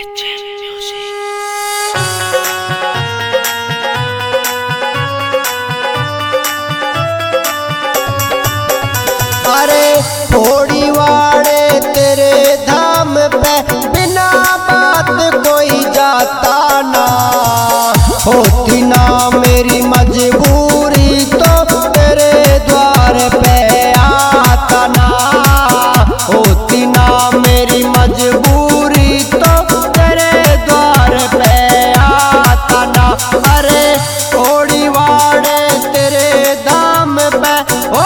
अरे थोड़ी वाड़े तेरे धाम पे बिना बात कोई जाता ना, होती ना मेरी मजबूरी तो तेरे द्वार पे आता ना, होती ना मेरी मजबूरी तो तेरे द्वार पे आता ना। अरे थोड़ी वाड़े तेरे धाम पे ओ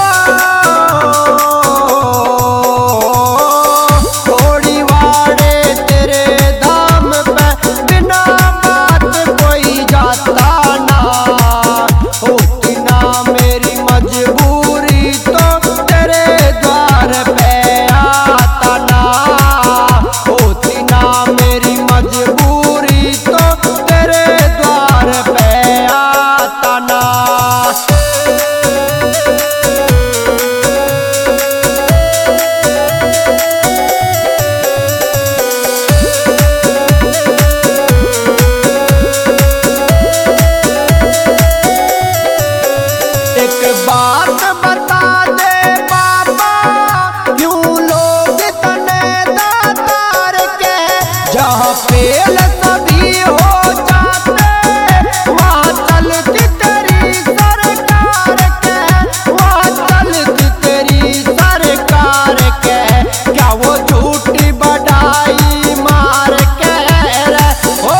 बात बता दे बाबा, क्यों लोग तने दातार के जहाँ फेल सभी हो जाते, वहाँ चलती तेरी सरकार के, वहाँ चलती तेरी सरकार के। क्या वो झूठी बढ़ाई मार के रे हो,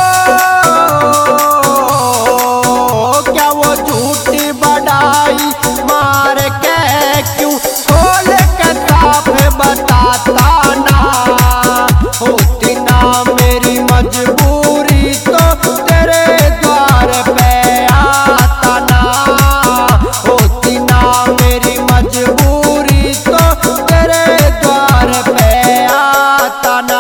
क्या वो झूठी बढ़ाई मार के क्यों खोल के साफ बताता ना, होती ना मेरी मजबूरी तो तेरे द्वार पे आता ना, होती ना मेरी मजबूरी तो तेरे द्वार पे आता ना।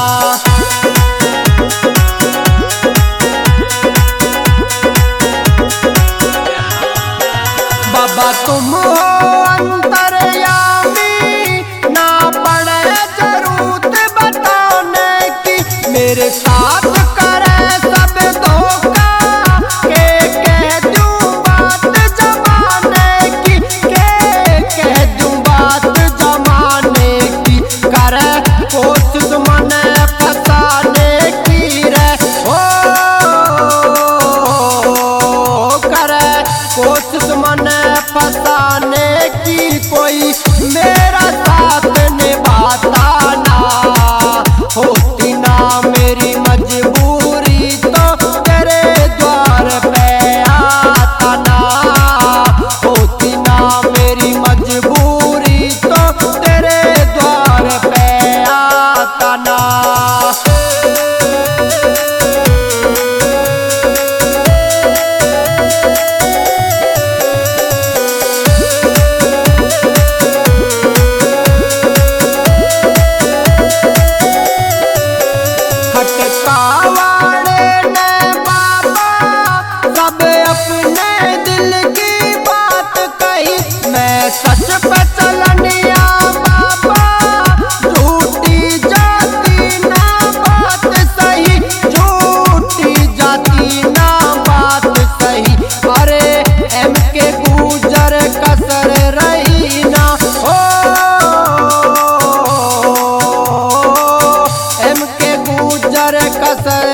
बाबा तुम हो अंतर्यामी, ना पड़े जरूरत बताने की, मेरे साथ करे सब धोखा के कह दूं बात जमाने की, के कह दूं बात जमाने की। करे कोशिश मने फसाने की रे ओ, करे कोशिश मने फसाने की, कोई मेरा साथ निभाता ना, होती ना मेरी मजबूरी तो तेरे द्वार पे आता ना, होती ना मेरी मजबूरी तो तेरे द्वार पे आता ना। वाड़े ने बाबा सब अपने दिल की बात कही, मैं सच पे चलनिया बाबा, झूठी जाती ना बात सही, झूठी जाती ना बात सही। अरे एम के गुजर कसर रही ना हो, एम के गुजर कसर